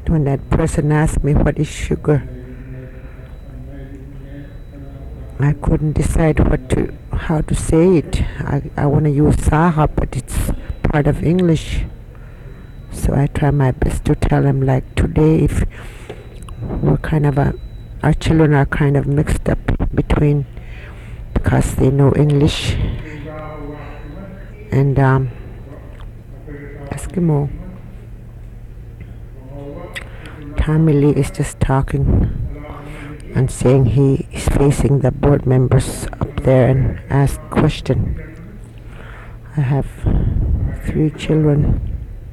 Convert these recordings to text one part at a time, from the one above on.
when that person asked me what is sugar, I couldn't decide how to say it. I want to use Saha, but it's part of English. So I try my best to tell him, like today, if our children are kind of mixed up between, because they know English and Eskimo. Tommy Lee is just talking and saying he is facing the board members up there and ask question. I have 3 children.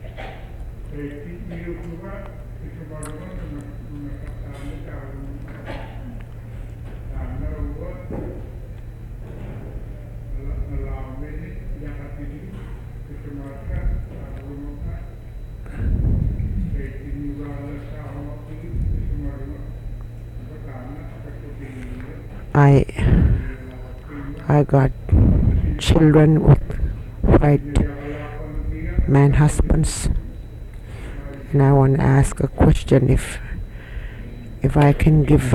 I got children with white man husbands, and I want to ask a question, if I can give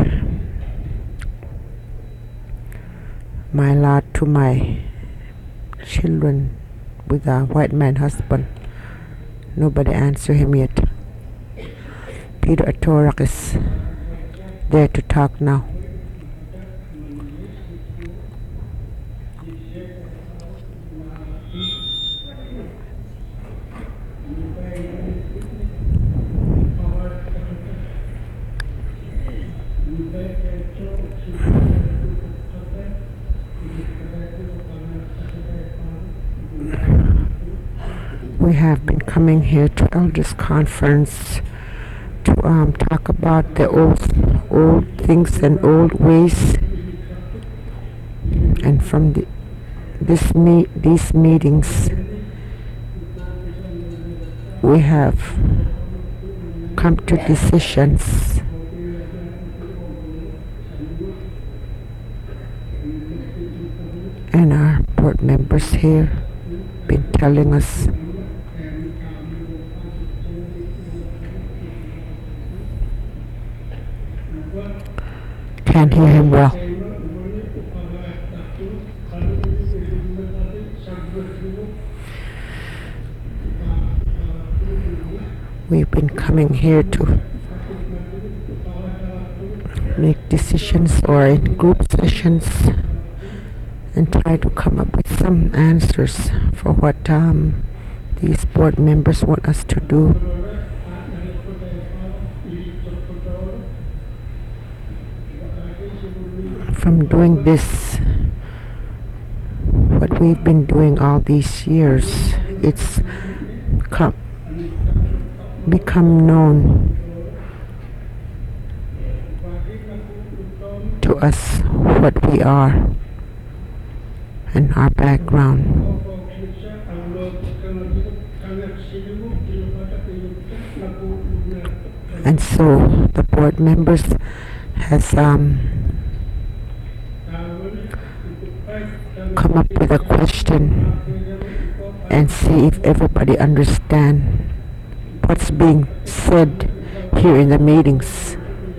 my lot to my children with a white man husband. Nobody answer him yet. Peter Atorak is there to talk now. We have been coming here to Elders Conference to talk about the old things and old ways, and from these meetings we have come to decisions, and our board members here been telling us. Can't hear him well. We've been coming here to make decisions or in group sessions and try to come up with some answers for what these board members want us to do. From doing this, what we've been doing all these years, it's become known to us what we are and our background. And so the board members has come up with a question and see if everybody understand what's being said here in the meetings.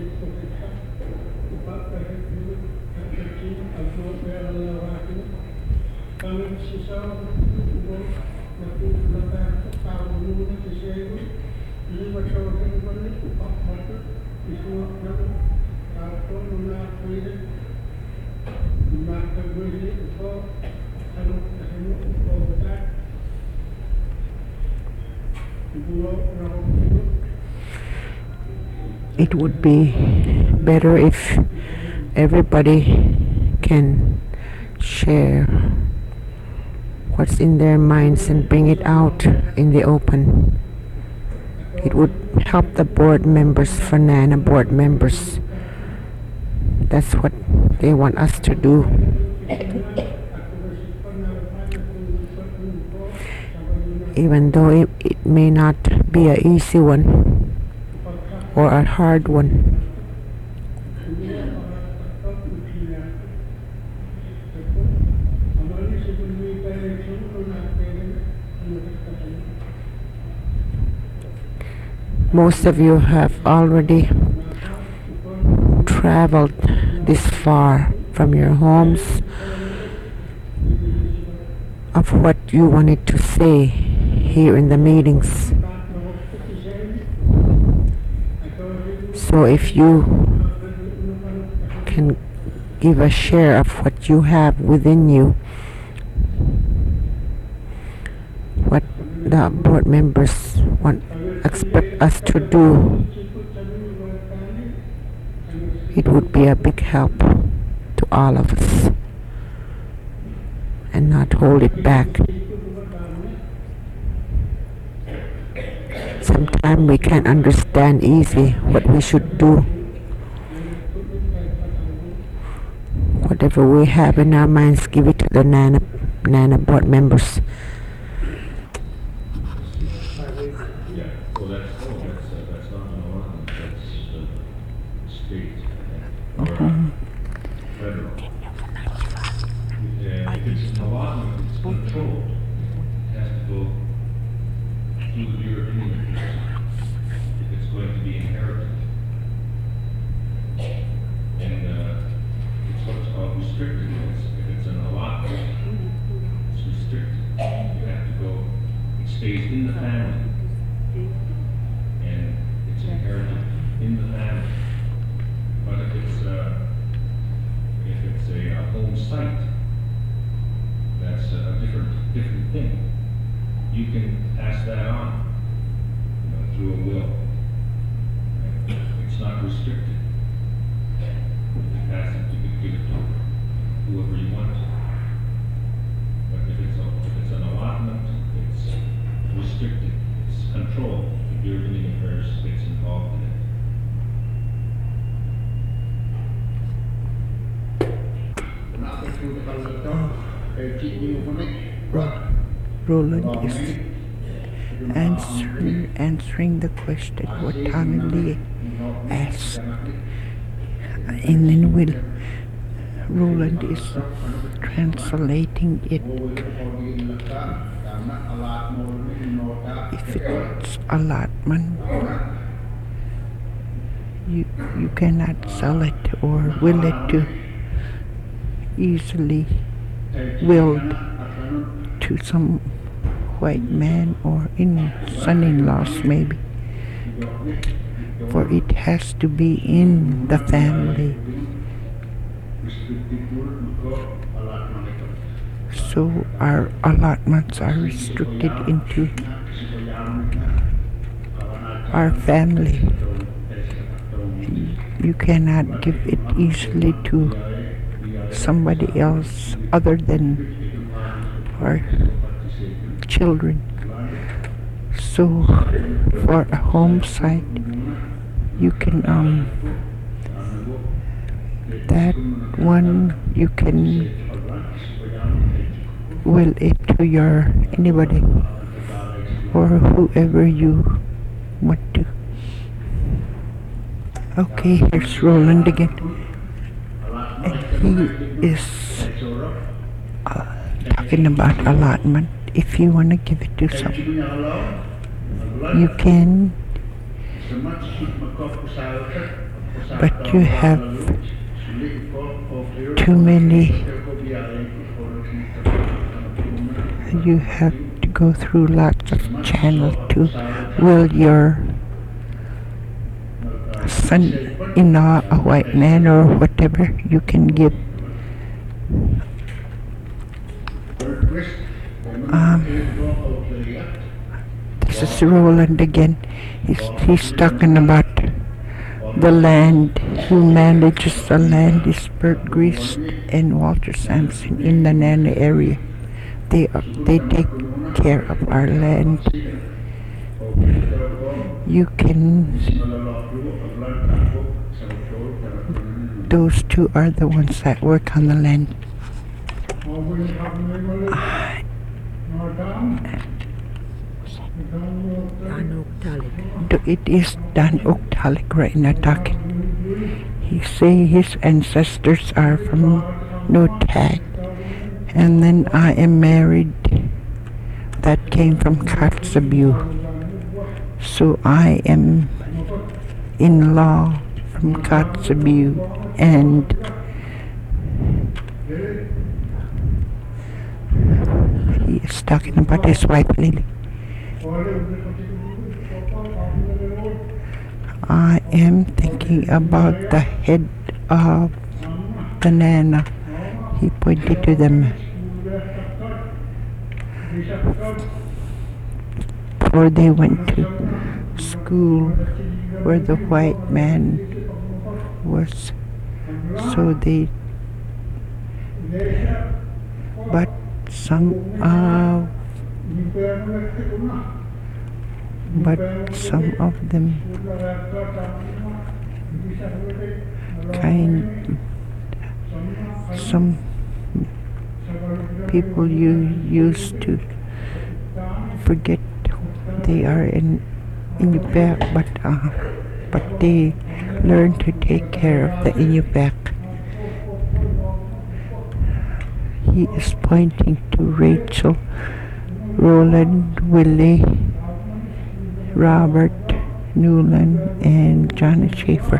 It would be better if everybody can share what's in their minds and bring it out in the open. It would help the board members, Fanana board members. That's what they want us to do. Even though it may not be an easy one or a hard one. Most of you have already traveled this far from your homes of what you wanted to say here in the meetings. So if you can give a share of what you have within you, what the board members expect us to do, it would be a big help to all of us, and not hold it back. Sometimes we can't understand easy what we should do. Whatever we have in our minds, give it to the NANA board members. Well, that's not an allotment, that's state or federal. If it's an allotment, it's controlled. It has to go through the Bureau of Indian Affairs if it's going to be inherited. And it's what's called restricted. If it's an allotment, it's restricted. You have to go, it stays in the family. And it's inherited in the family. But if it's a home site, that's a different thing. You can pass that on, through a will. It's not restricted. You pass it, you can give it to whoever you want to. But if it's an allotment, it's restricted. It's controlled. The Bureau of Indian Affairs gets involved in it. Roland is answering the question what Tommy Lee asked, and then Roland is translating it. If it's allotment, you cannot sell it or will it to easily willed to some white man or son-in-laws maybe, for it has to be in the family. So our allotments are restricted into our family. You cannot give it easily to somebody else other than our children. So for a home site, you can that one you can will it to your anybody or whoever you want to. Okay, here's Roland again, and he is talking about allotment. If you want to give it to someone, you can, but you have too many. You have to go through lots of channels to will your son-in-law, a white man or whatever, you can give. This is Roland again. He's talking about the land. Who manages the land is Bert Grist and Walter Sampson in the NANA area. They take care of our land. You can. Those two are the ones that work on the land. It is Dan Oktalik right now talking. He say his ancestors are from Notag, and then I am married. That came from Kotzebue. So I am in law from Kotzebue, and he is talking about his wife Lily. I am thinking about the head of the Nana. He pointed to them. Before they went to school where the white man was, so they, but some of them some people you used to forget they are in Inupiaq, but they learn to take care of the Inupiaq. He is pointing to Rachel, Roland, Willie, Robert, Newland, and Johnny Schaefer.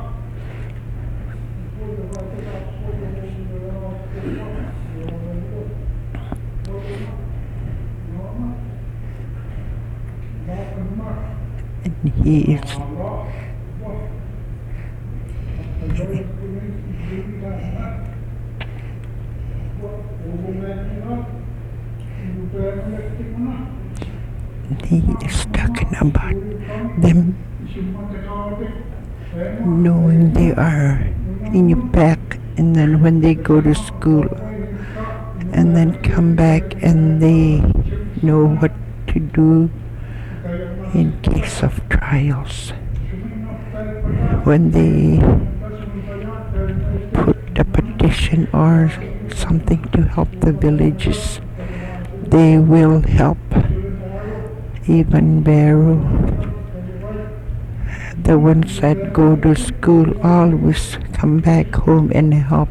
And he is talking about them knowing they are Inupiaq, and then when they go to school and then come back and they know what to do in case of trials. When they put a petition or something to help the villages, they will help. Even Beru, the ones that go to school always come back home and help,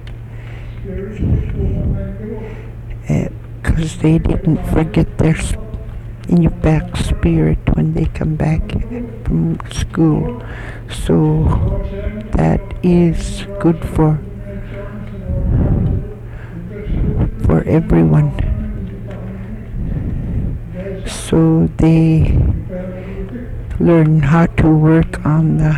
because they didn't forget their Inupiaq spirit when they come back from school. So that is good for everyone. So they learn how to work on the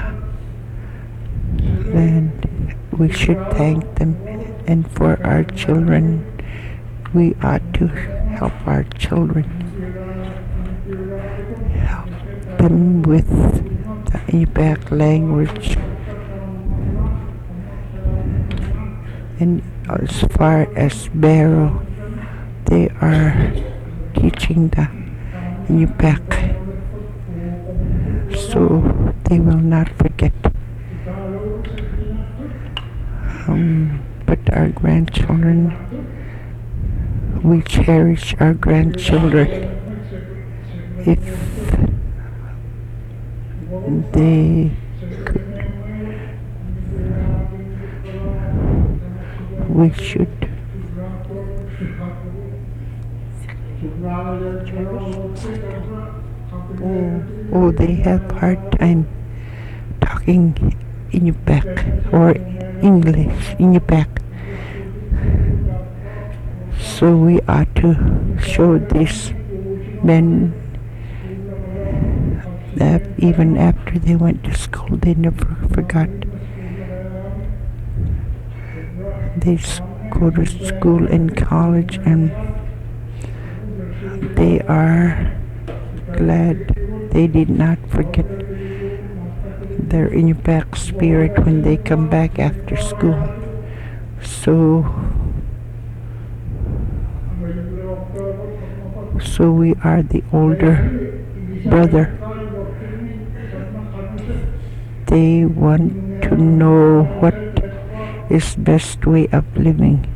land. We should thank them, and for our children, we ought to help our children, help them with the Inupiaq language. And as far as Beru, they are teaching the Inupiaq, so they will not forget. But our grandchildren, we cherish our grandchildren. If they could, we should Oh, they have hard time talking Inupiaq or English Inupiaq. So we ought to show these men that even after they went to school, they never forgot. They go to school and college, and they are glad they did not forget their Inupiaq spirit when they come back after school. So we are the older brother. They want to know what is best way of living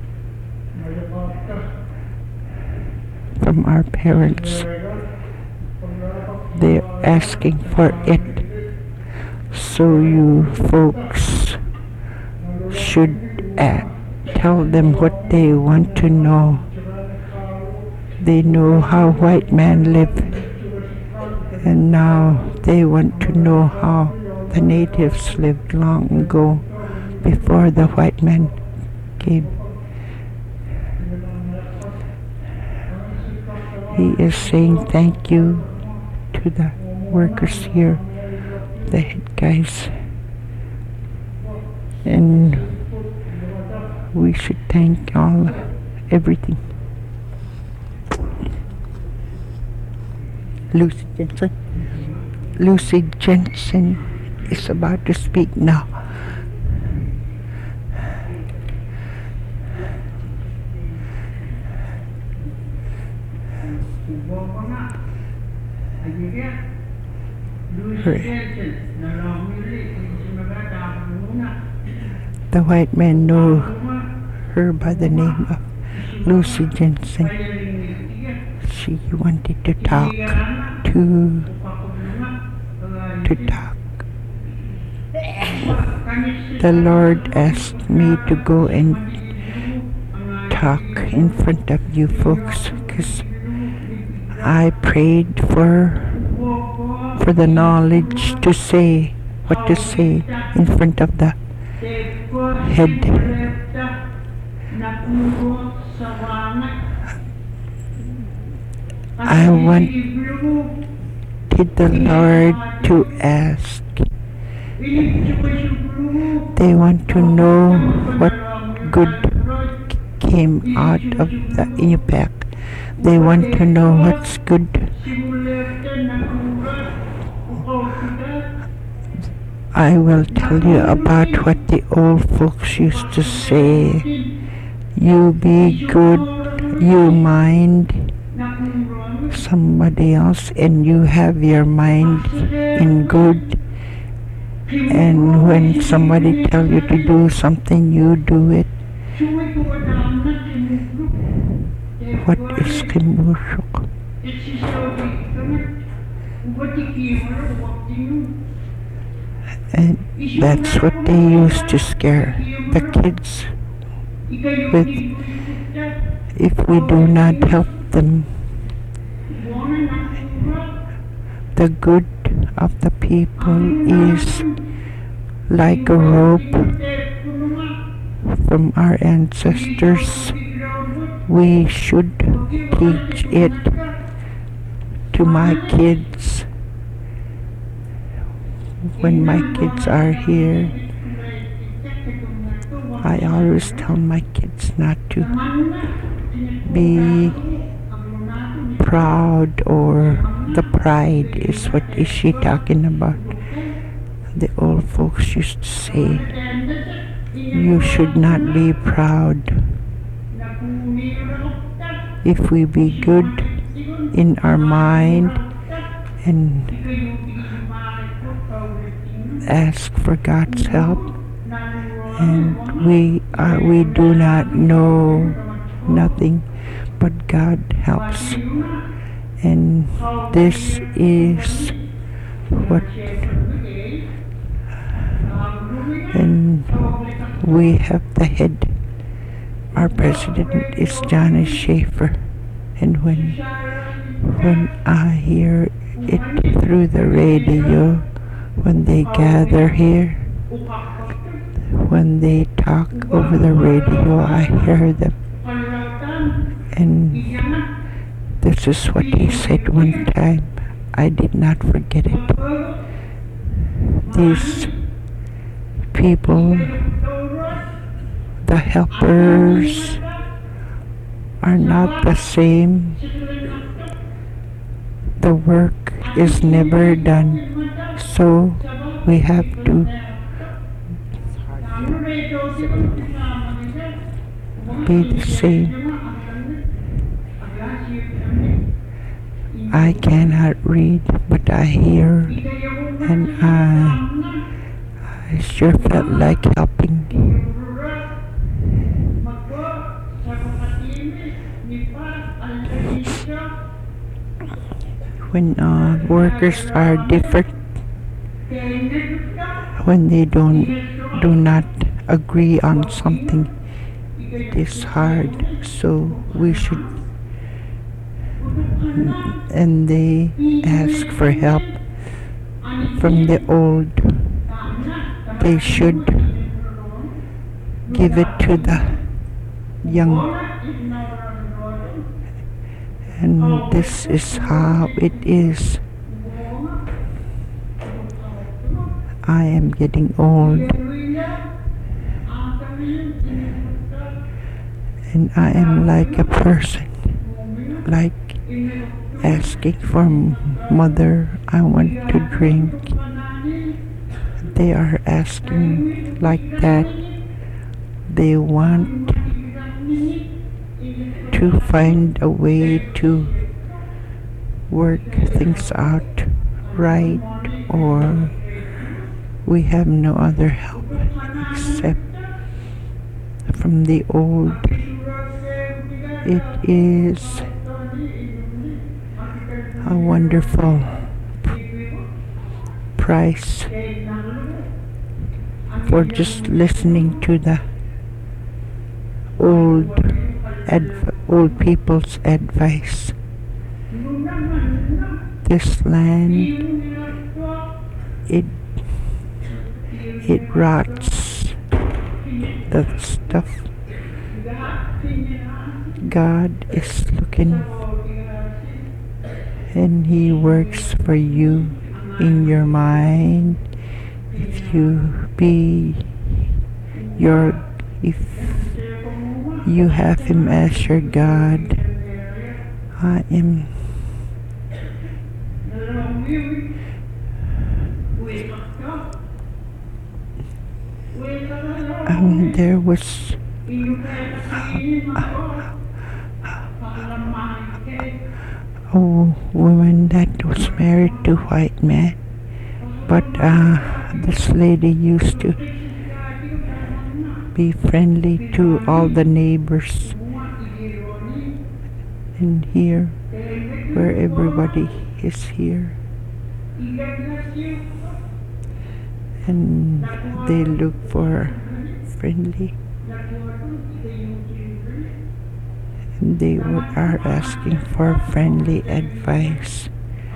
from our parents. They're asking for it. So you folks should tell them what they want to know. They know how white man lived, and now They want to know how the natives lived long ago before the white man came. He is saying thank you to the workers here, the head guys, and we should thank everything. Lucy Jensen is about to speak now. The white man knew her by the name of Lucy Jensen. She wanted to talk. The Lord asked me to go and talk in front of you folks because I prayed for the knowledge to say what to say in front of the head. I wanted the Lord to ask. They want to know what good came out of the IUPAC. They want to know what's good. I will tell you about what the old folks used to say. You be good, you mind somebody else, and you have your mind in good. And when somebody tells you to do something, you do it. What is Kimushuk? And that's what they used to scare the kids with. If we do not help them, the good of the people is like a rope from our ancestors. We should teach it to my kids. When my kids are here, I always tell my kids not to be proud, or the pride is what is she talking about. The old folks used to say, you should not be proud. If we be good in our mind and ask for God's help, and we do not know nothing, but God helps. And this is what, and we have the head. Our president is Johnny Schaefer, and when I hear it through the radio, when they gather here, when they talk over the radio, I hear them. And this is what he said one time. I did not forget it. These people, the helpers, are not the same. The work is never done. So we have to be the same. I cannot read, but I hear, and I sure felt like helping. When workers are different, when they do not agree on something, it is hard. So we should, and they ask for help. from the old. They should give it to the young. And this is how it is. I am getting old, and I am like a person, like asking for mother, I want to drink. They are asking like that. They want to find a way to work things out right, or we have no other help except from the old. It is a wonderful price for just listening to the old people's advice. This land, it rots the stuff. God is looking, and He works for you in your mind. If you have Him as your God, there was a woman that was married to a white man, but this lady used to be friendly to all the neighbors. And here, where everybody is here, and they look for friendly, and they are asking for friendly advice.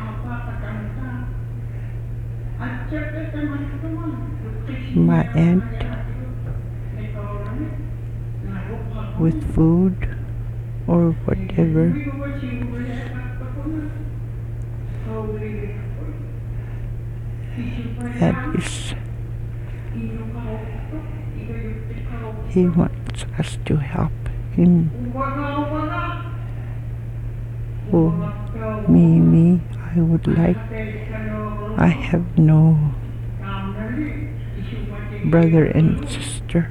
My aunt, with food or whatever, that is, He wants us to help Him. Oh, me, I would like, I have no brother and sister.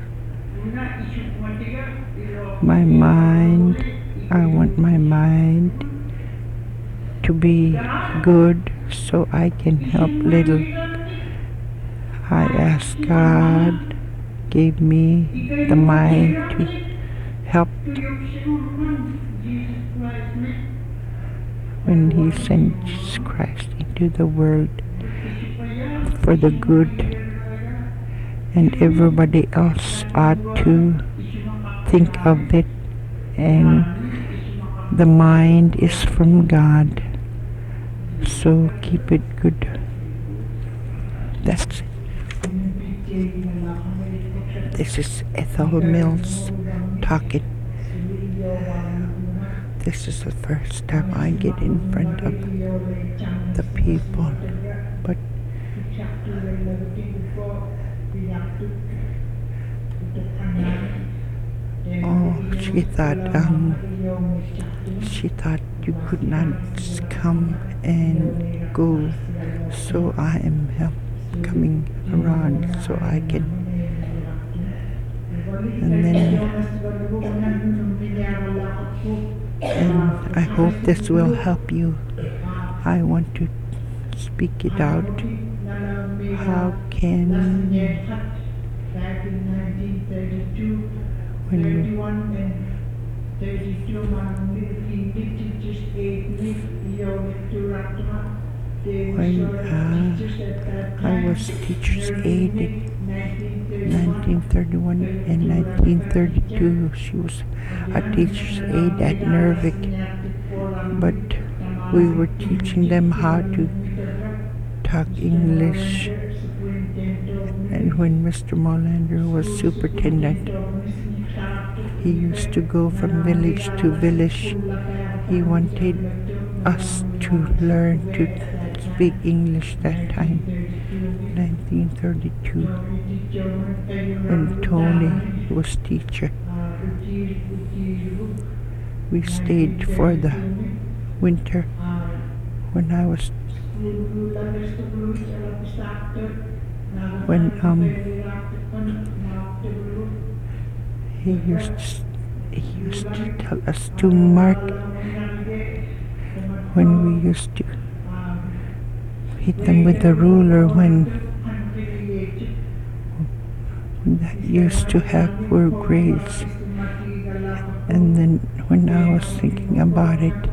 My mind, I want my mind to be good so I can help little. I ask God, gave me the mind to help when He sent Jesus Christ into the world for the good, and everybody else ought to think of it, and the mind is from God, so keep it good. That's it. This is Ethel Mills talking. This is the first time I get in front of the people, but she thought you could not come and go, so I am coming around so I can. And I hope this will help you. I want to speak it out. How can when I was teacher's aide in 1931 and 1932, she was a teacher's aide at Nervik, but we were teaching them how to talk English. And when Mr. Molander was superintendent, he used to go from village to village. He wanted us to learn to speak English that time, 1932, when Tony was teacher. We stayed for the winter when I was he used to tell us to mark when we used to hit them with the ruler when that used to have poor grades. And then when I was thinking about it,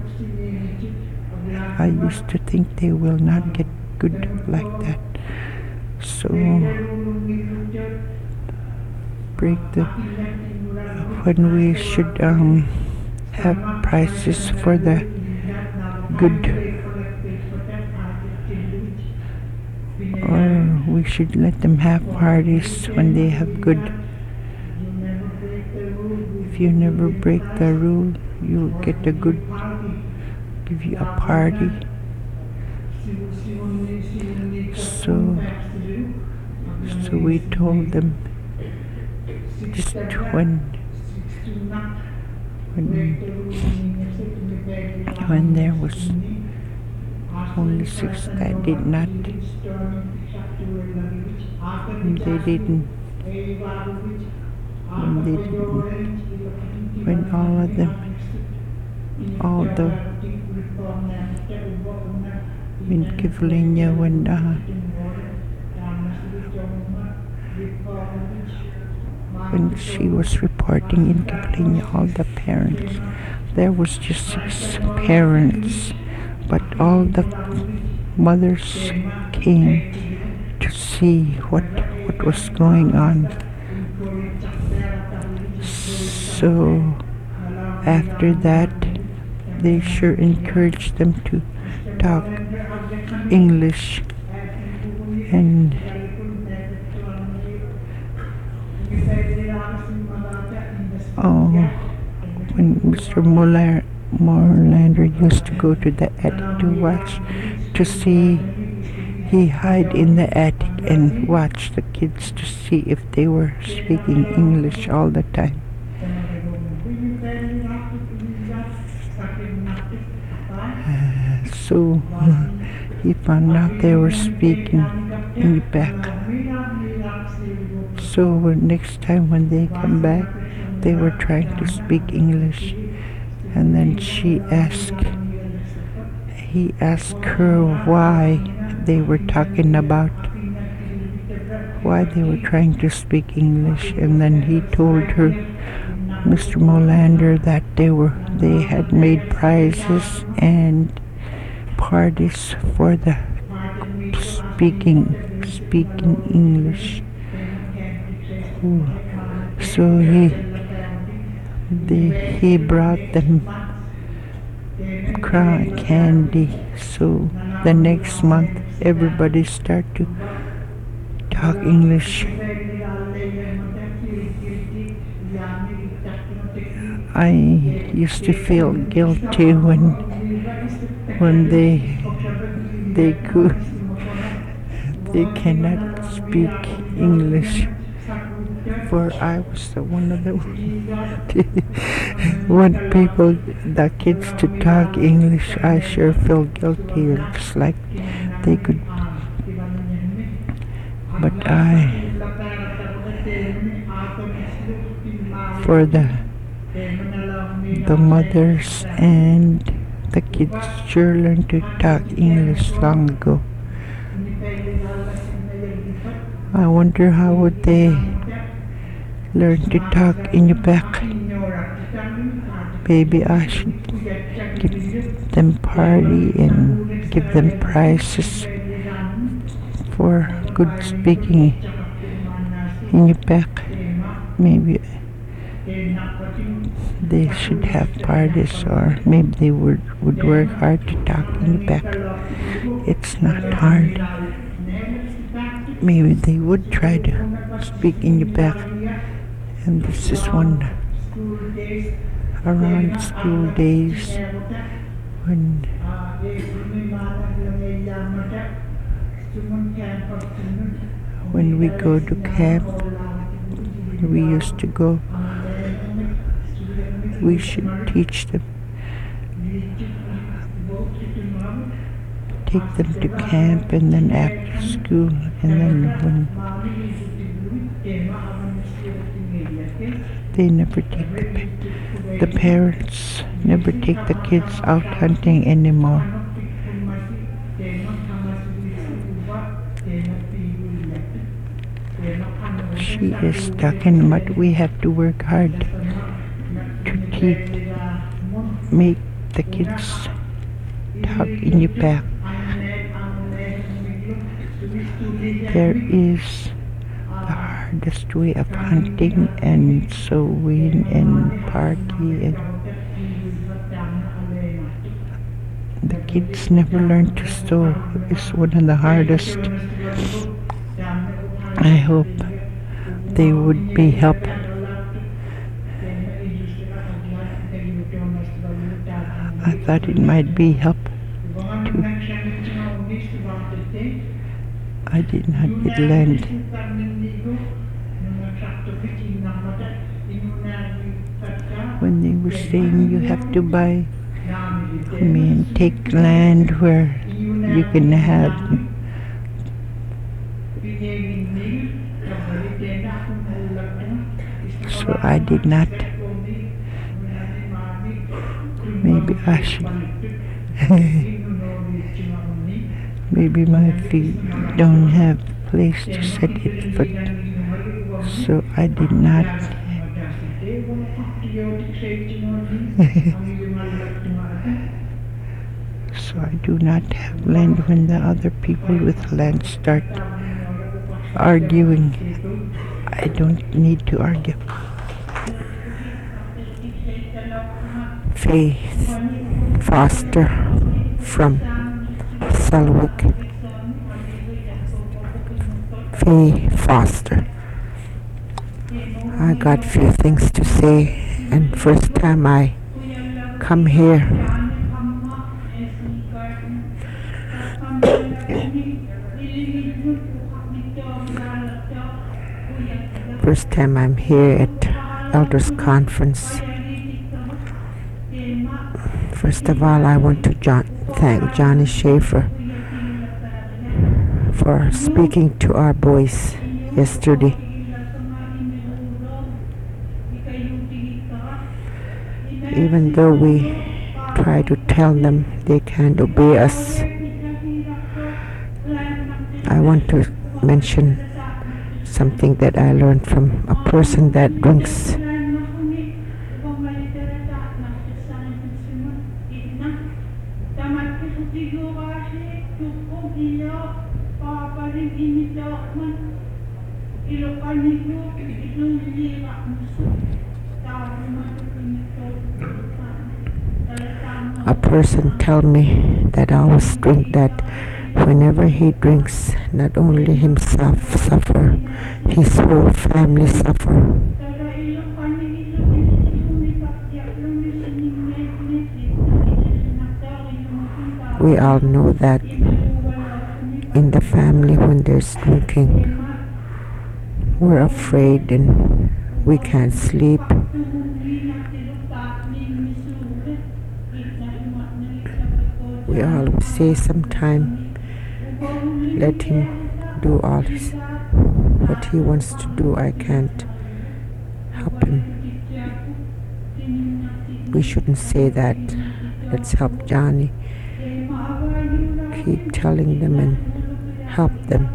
I used to think they will not get good like that. So when we should have prizes for the good, or we should let them have parties when they have good. If you never break the rule, you'll get a good, give you a party. So we told them just when there was only 6 that did not, when all of them, in Kivlinia, when she was reporting in Kivlinia, all the parents, there was just 6 parents, but all the mothers came to see what was going on. So after that, they sure encouraged them to talk English. And when Mr. Molander used to go to the attic to watch, to see, he hide in the attic and watch the kids to see if they were speaking English all the time. So he found out they were speaking in the back. So next time when they come back, they were trying to speak English. And then he asked her why they were talking about, why they were trying to speak English. And then he told her, Mr. Molander, that they had made prizes and parties for the speaking English. So he brought them candy. So the next month, everybody started to talk English. I used to feel guilty when they cannot speak English, for I was one of the the kids to talk English. I sure feel guilty. It's like they could, but for the mothers and the kids sure learned to talk English long ago. I wonder how would they learn to talk in your back. Maybe I should give them party and give them prizes for good speaking in your back. Maybe they should have parties, or maybe they would work hard to talk in you back. It's not hard. Maybe they would try to speak in your back. And this is one around school days when we go to camp, we used to go. We should teach them, take them to camp, and then after school, and then when they never take the parents never take the kids out hunting anymore. She is talking about we have to work hard to make the kids talk in your back. There is the hardest way of hunting and sowing and party, and the kids never learn to sew. It's one of the hardest. I hope they would be helped. I thought it might be help too. I did not get land. When they were saying you have to buy, I mean, take land where you can have. So I did not. Maybe I should. Maybe my feet don't have place to set it, but so I did not. So I do not have land when the other people with land start arguing. I don't need to argue. Faith Foster from Selwick. Faye Foster. I got few things to say, and first time I come here, first time I'm here at Elders Conference. First of all, I want to thank Johnny Schaefer for speaking to our boys yesterday. Even though we try to tell them they can't obey us, I want to mention something that I learned from a person that drinks. A person tell me that I always drink, that whenever he drinks, not only himself suffer, his whole family suffer. We all know that in the family when there's drinking, we're afraid and we can't sleep. We always say sometime, let him do all what he wants to do. I can't help him. We shouldn't say that. Let's help Johnny. Keep telling them and help them.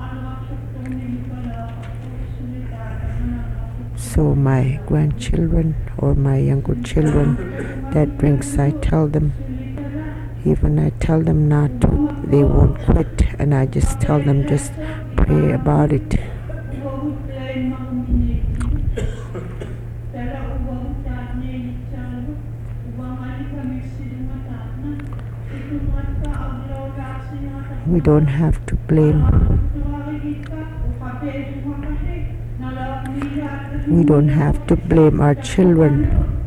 So my grandchildren or my younger children that drinks, I tell them, even I tell them not to, they won't quit, and I just tell them just pray about it. We don't have to blame. We don't have to blame our children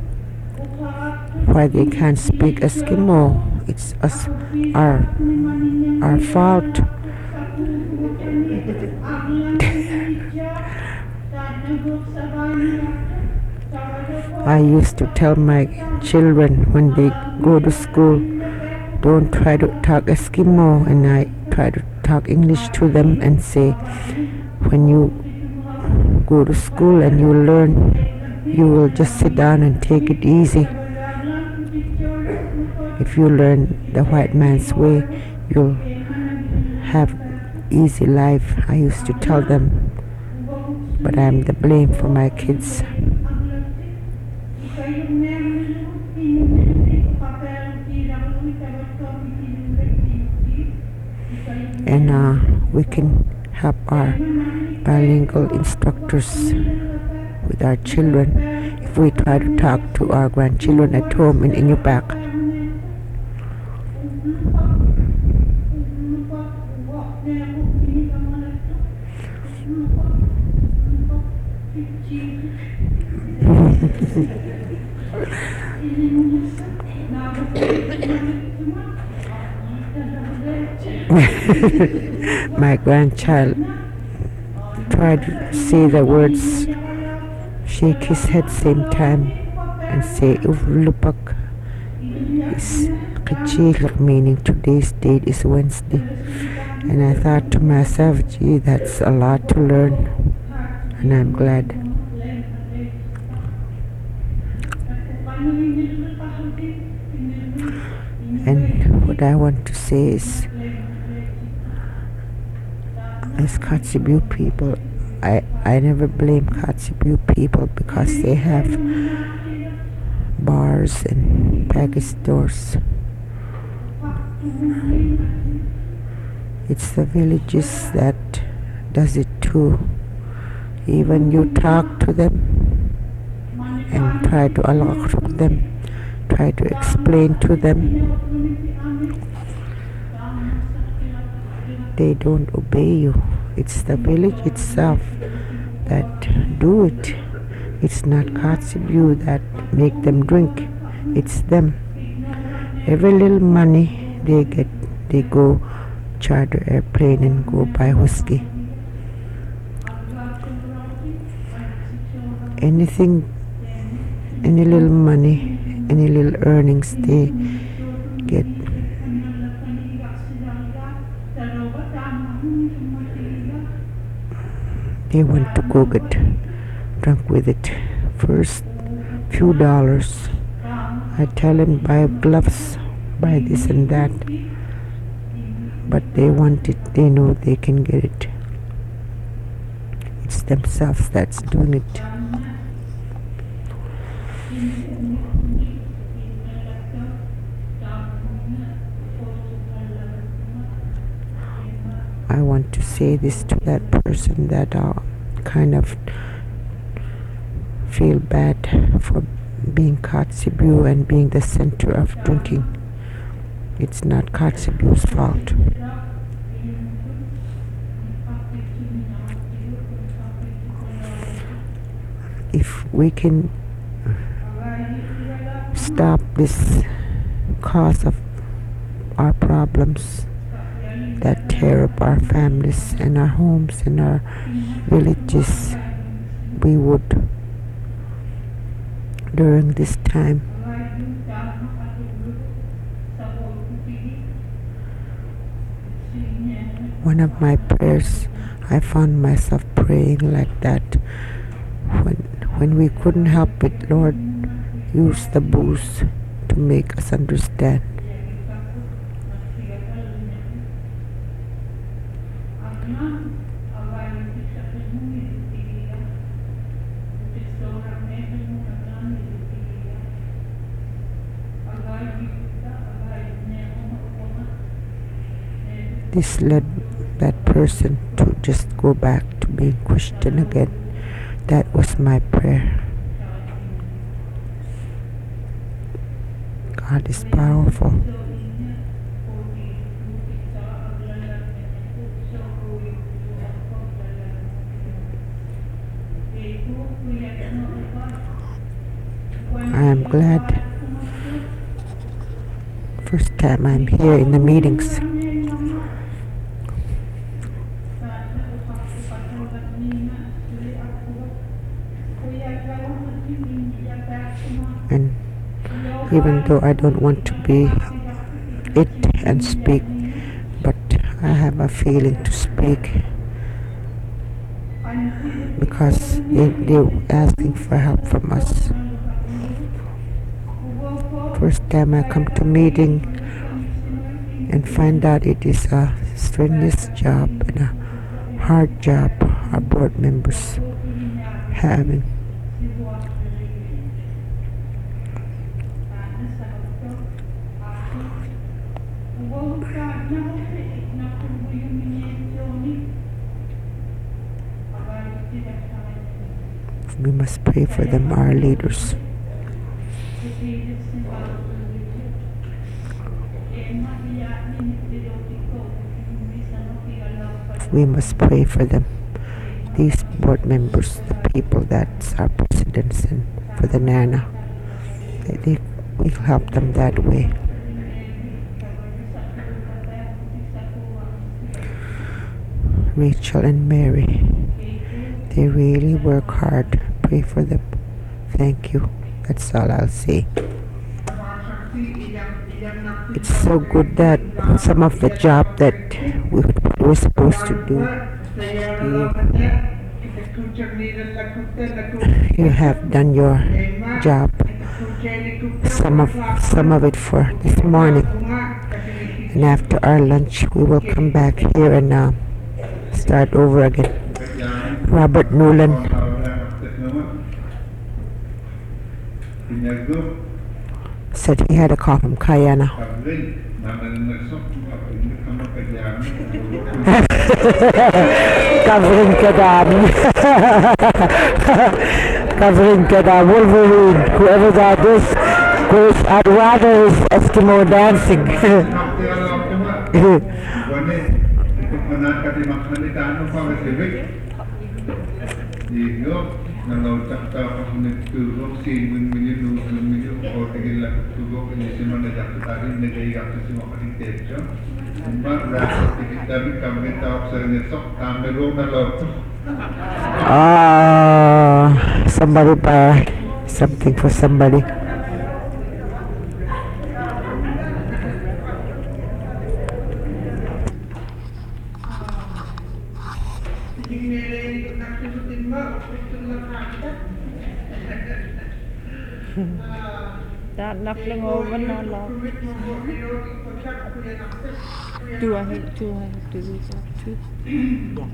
why they can't speak Eskimo. It's us, our fault. I used to tell my children when they go to school, don't try to talk Eskimo, and I try to talk English to them and say, when you go to school and you learn, you will just sit down and take it easy. If you learn the white man's way, you'll have easy life. I used to tell them, but I'm the blame for my kids. And we can help our bilingual instructors with our children if we try to talk to our grandchildren at home in Inupiaq. My grandchild tried to say the words, shake his head same time, and say Uvlupak is Kichik, meaning today's date is Wednesday. And I thought to myself, gee, that's a lot to learn, and I'm glad. And what I want to say is, as Kotzebue people, I never blame Kotzebue people because they have bars and package stores. It's the villages that does it too. Even you talk to them and try to allow them, try to explain to them, they don't obey you. It's the village itself that do it. It's not Kotzebue that make them drink. It's them. Every little money they get, they go charter airplane and go buy whiskey. Anything, any little money, any little earnings they get, they want to go get drunk with it. First few dollars, I tell them buy gloves, buy this and that, but they want it, they know they can get it. It's themselves that's doing it. I want to say this to that person that kind of feel bad for being Kotzebue and being the center of drinking. It's not Kotzebue's fault. If we can stop this cause of our problems that tear up our families and our homes and our villages, we would during this time. One of my prayers, I found myself praying like that when we couldn't help it. Lord, use the booze to make us understand. This led that person to just go back to being Christian again. That was my prayer. God is powerful. I am glad. First time I'm here in the meetings. And even though I don't want to be it and speak, but I have a feeling to speak because they're asking for help from us. First time I come to meeting and find out it is a strenuous job and a hard job our board members having. We must pray for them, our leaders. We must pray for them, these board members, the people that's our presidents, and for the Nana. We'll help them that way. Rachel and Mary, they really work hard. Pray for them. Thank you. That's all I'll say. It's so good that some of the job that we're supposed to do, you have done your job. Some of it for this morning. And after our lunch, we will come back here and start over again. Robert Nolan said he had a call from Kayana. Covering Kadam. Covering Kadam. Wolverine. Whoever that is. Because I'd rather is Eskimo dancing. Somebody buy something for somebody. That knuckling over now, love. Do I have to do that too? Yeah.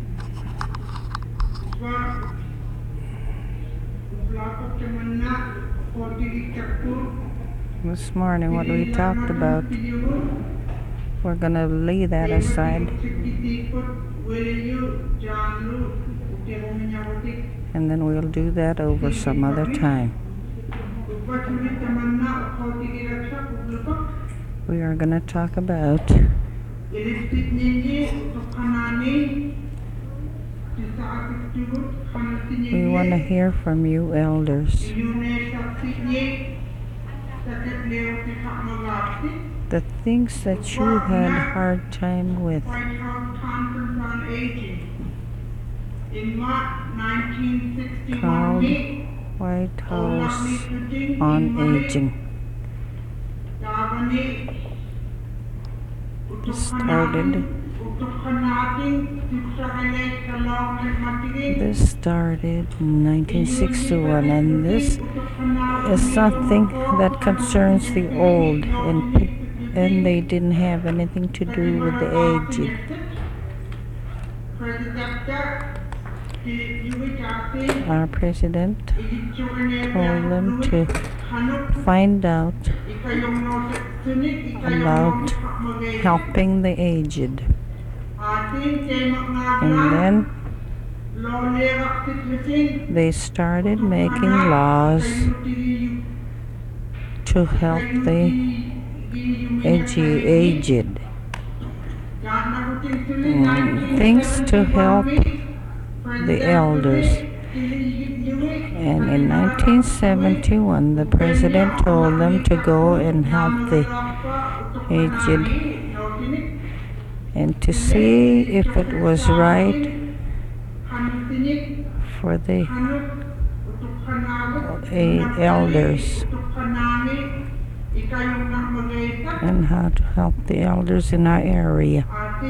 This morning, what we talked about, we're gonna lay that aside. And then we'll do that over some other time. We are going to talk about we want to hear from you elders. The things that you had hard time with. Called White House on Aging. This started in 1961, and this is something that concerns the old, and they didn't have anything to do with the aged. Our president told them to find out about helping the aged. And then they started making laws to help the aged. Things to help the elders. And in 1971, the president told them to go and help the aged and to see if it was right for the elders and how to help the elders in our area.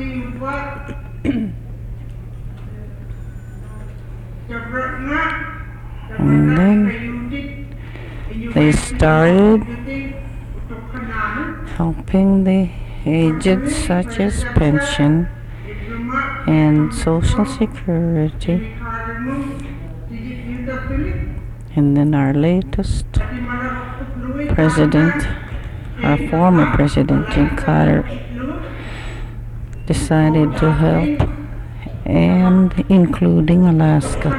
And then they started helping the aged, such as pension and social security. And then our latest president, our former president, Jim Carter, decided to help, and including Alaska.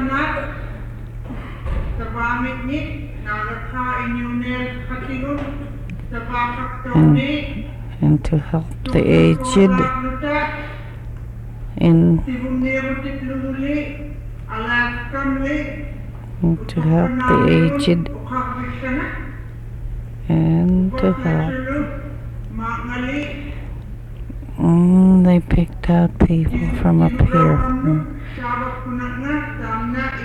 And to help the aged and to help the aged and to help. They picked out people from up here.